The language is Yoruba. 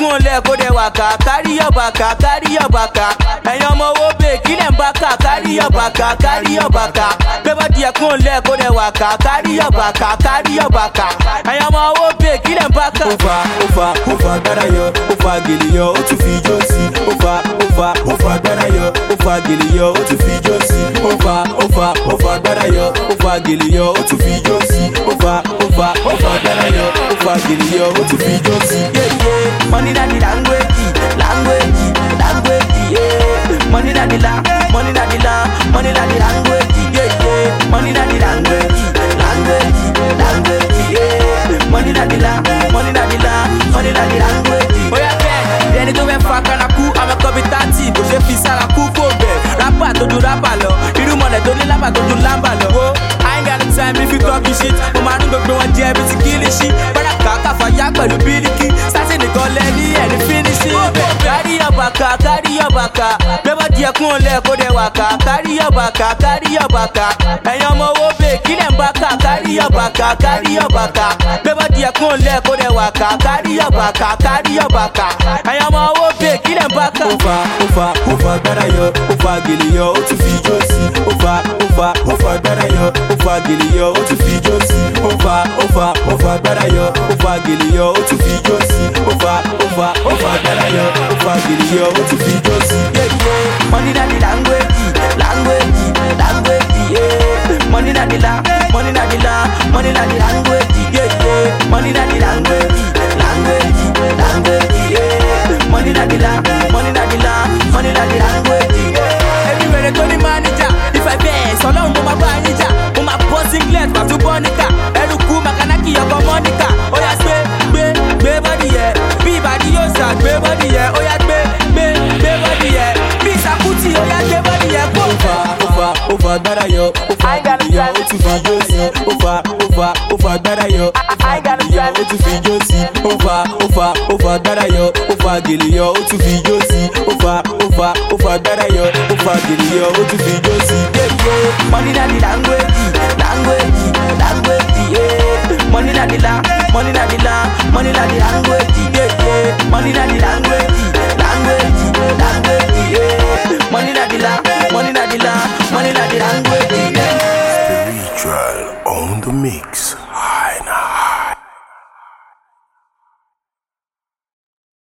kún lẹ̀ kó dẹ̀ wàkà carry your baka carry your baka ẹ̀yin ọmọ owó bè kílẹ̀ ń baka carry your baka carry your baka gbé bọ́dì ẹ̀ kún lẹ̀ kó dẹ̀ wàkà carry your baka carry your baka ẹ̀yin ọmọ owó bè kílẹ̀ ń baka. ó fa gbára yọ ó fa gèlè yọ ó tún fi ijó sí ó fa gbára yọ ó fa gèlè yọ ó tún fi ijó sí ó fa gbára yọ ó fa gèlè yọ ó tún fi ijó sí ó fa gbára yọ ó fa gèlè yọ ó tún fi ijó sí. Money na the language, yeah. Money na the money na the money na the language, yeah. Money na the language, yeah. Money na the money na the money na the language. Oh yeah, bẹ́ẹ̀ ẹni tó fẹ́ fa kanaku àmọ́ kọ́bí tàǹtì kò ṣe fi sára kú kò bẹ̀. Rápà tó ju rápà lọ, irú mọ̀lẹ̀ tó ní lábà tó ju lámbà lọ. Wo I ain't got no time if you talking shit. Mo máa ń gbogbo wọn jẹ́ ibi tí kí lè ṣí. Bọ́dà kàkà fàyà pẹ̀lú bíríkì. Sátì nìkan lẹ ní ẹni fínísì. Carry your baka, carry your baka. Gbé bọ́dì ẹkún lẹ̀ kó dẹ̀ wàkà. Carry your baka, carry your baka. Ẹ̀yin ọmọ owó bè kílẹ̀ ń baka. Carry your baka, carry your baka. Gbé bọ́dì ẹkún lẹ̀ kó dẹ̀ wàkà. Carry your baka, carry your baka. Ẹ̀yin ọmọ owó bè kílẹ̀ ń baka. ó fa gbára yọ ó fa gèlè yọ ó tún fi ijó sí ó fa gbára yọ ó fa gèlè yọ ó tún fi ijó sí ó fa gbára yọ ó fa gèlè yọ ó tún fi ijó sí ó fa gbára yọ ó fa gèlè yọ ó tún fi ijó sí. Money na the language, yeah. Money na the money na the money na the language, yeah. Money na the language, yeah. Money na the money na the money na the language, yeah. Everywhere they call the manager, if I best, all on my manager, on my boss English, my two bonica, Eruku Makanaki, your Monica, oh yeah, gbé body yeah, be body yosa, gbé body yeah, oh yeah, gbé body yeah, be Sakuti, oh yeah, gbé body yeah, go. Ó fa gbára yọ ó fa gèlè yọ ó tún fi ijó sí ó fa gbára yọ ó fa gèlè yọ ó tún fi ijó sí ó fa gbára yọ ó fa gèlè yọ ó tún fi ijó sí ó fa gbára yọ ó fa gèlè yọ ó tún fi ijó sí. Money na the language, yeah. Money na the money na the money na the language, yeah. Money na the language, yeah. Money na the money na the money na the language, yeah. Spiritual on the mix.